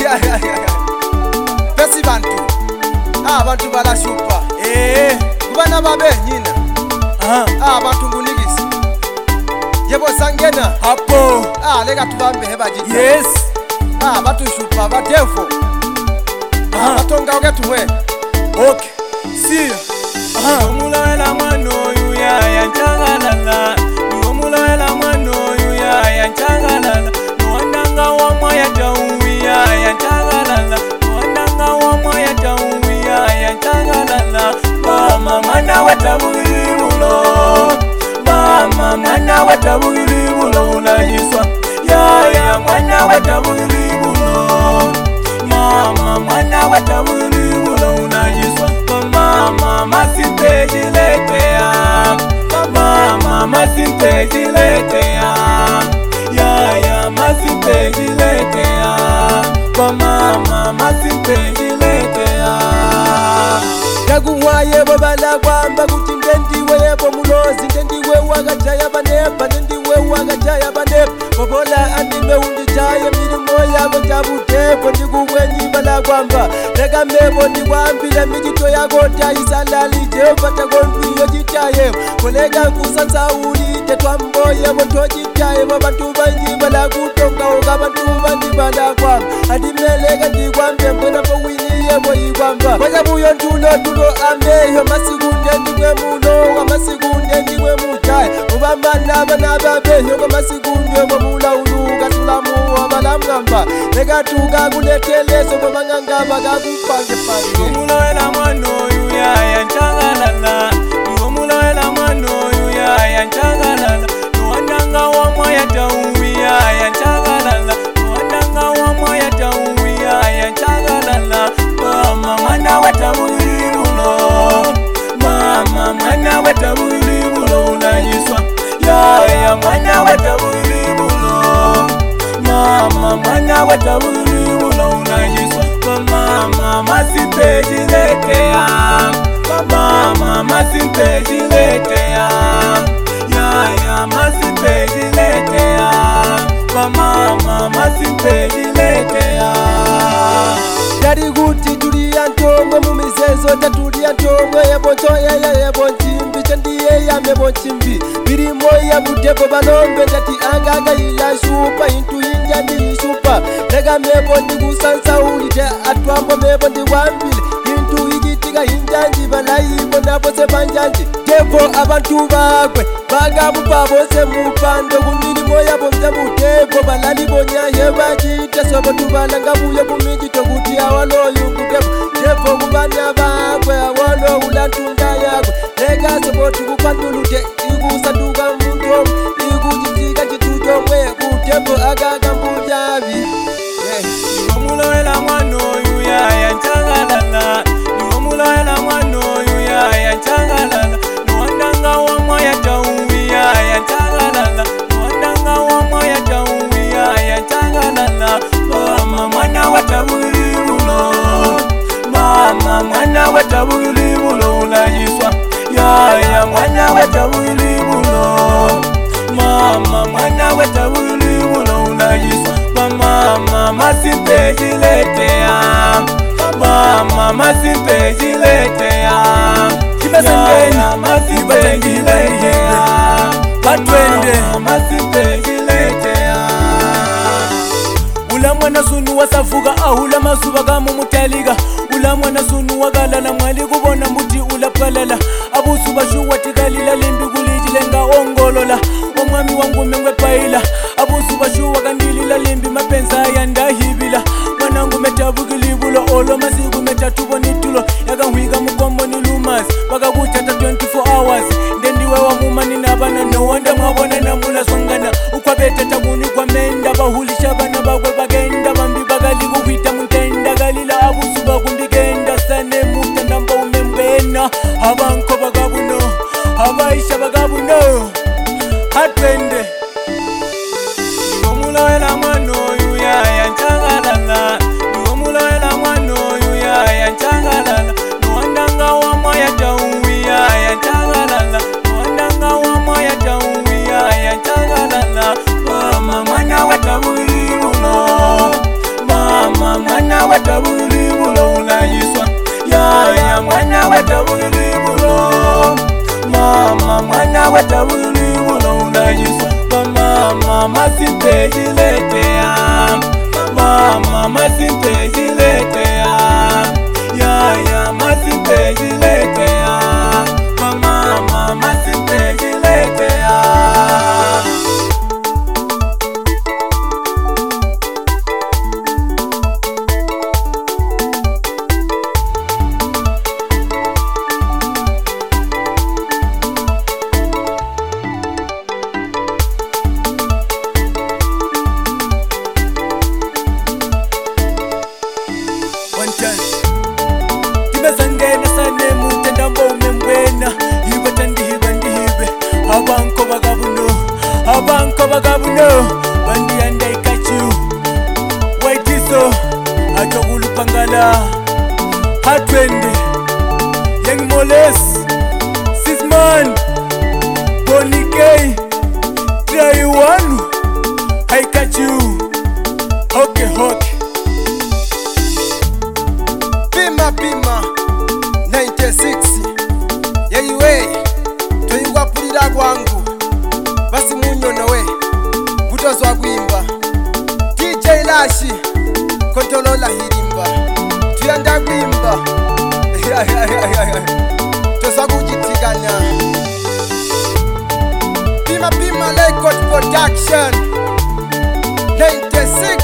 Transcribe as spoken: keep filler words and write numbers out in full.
Pesi bantu abantu balashupa eh kubana babe nyina aha abantu ngunigisi yebo sangena hapo ah leka tubambe hebajita yes ah batushupa badevo ah batonga ogetuwe okay see aha umulawela mwana oyu ya yanchangalala umulawela mwana oyu ya yanchangalala wandanga wa moya tawi ya yanchangalala wandanga wa moya tawi ya yanchangalala mama mwana watabulibulo mama mwana watabulibulo unajiswa ya ya mwana watabulibulo mama mwana watabulibulo unajiswa mama masimpejiletea mama masimpejiletea ya ya masimpejiletea mama masimpejiletea yaguwaye babala kwamba kuti ndendiwe yebo mulozi ndendiwe wakachaya banepa ndendiwe wakachaya banepa bobola andime undichaye milimo yabo jabutepo ndikuwenyi bala kwamba leka mebo ndikwambile mijito yako taisalali jepata konfiyo jitaye kolega nkusansa ulite twamboye botojitaye babantu banji bala kutonga oka bantu banji bala kwamba adimeleka ndikwambe mbona powini yebo ikwamba kwa buyo ntulo tulo ameyo masikunde ndikwe muno amasikunde ndikwe mujaye ubamana bana babeyo kwa masikunde bomula uluka tulamu abalamgamba leka tuka kuleteleso bomanganga bakakupange pange umulawela mwana oyu ya yanchangalala umulawela mwana oyu ya yanchangalala wandanga wa moya tawi ya yanchangalala wandanga wa moya tawi ya yanchangalala mama mwana watabulibulo mama mwana watabulibulo unajiswa ya ya mwana watabulibulo mama mwana watabulibulo unajiswa mama masimpejiletea mama masimpejiletea ya ya masimpejiletea mama masimpejiletea yari guti tulia ntomwe mumizezo tatulia ntomwe yabontoya ya yabonchimbi chandiye ya mebonchimbi birimo ya butepo balombe tati angaga ya shupa intu hinja ndi shupa lega mebo ndikusansa ulite atwambo mebo ndiwambile intu igitiga hinjanji balayibo nabose banjanji devo abantu bagwe bagamupa bose mupando kumilimo yabo mjabutepo balali bonyaye bajite sobo tubalanga buye kumijito kuti awaloyu kutepo devo kubanya bagwe awalo ulantunda yagwe lega sobo tukupandulute ikusanduka mbuto ikujitika chitujomwe kutepo agaga mbujavi umulawela mwana oyu ya yanchangalala umulawela mwana oyu ya yanchangalala wandanga wa moya tawi ya yanchangalala wandanga wa moya tawi ya yanchangalala mama mwana watabulibulo mama mwana watabulibulo unajiswa ya ya mwana watabulibulo mama mwana watabulibulo unajiswa mama masimpejiletea mama masimpejiletea kimesengenya masimpejiletea batwende masimpejiletea ula mwana sunu wasavuka ahula masuba kama mutaliga ula mwana sunu wakalala mwali kubona mbuti ulapalala abusu bashuwa tikalila limbi kulijilenga ongolola omwami wangu mengwe paila abusu bashuwa kandilila limbi mapenza yandahibila mwanangu metabukilibulo olo masiku metatubo nitulo yakanhwika mukombo nilumazi bakakutata twenty-four hours ndendiwe wa mumani nabana nowanda mwabona namula swangana ukwabetata kuni kwa menda bahulisha bana bakwe bagenda bambi bakali kuhwita mutenda kalila abusu bakumbigenda sane mutandamba umembena abanko bakabuno abaisha bakabuno hatwende umulawela mwana oyu ya mwana wetabuli bulo unayiswa yaya mwana wetabuli bulo mama mwana wetabuli bulo unayiswa mama masintejiletea mama masintejiletea yaya masintejiletea mama masintejiletea. Timezangena sane mutenda mbome mbwena Iwe tandihiba ndihibe Abanko bagabuno Abanko bagabuno Bandi yanda ikachu Waitiso Achogulu pangala Hatwende Young Moles Sisman Bonnie K Taiwan Haikachu Hoke hoke Pima pima ninety-six yeyiwe toyingwa pulira gwangu basi munyono we butozwa gwimba D J Lashi kontolola hirimba tuyanda gwimba toza kujitigana Pima pima Record Production ninety-six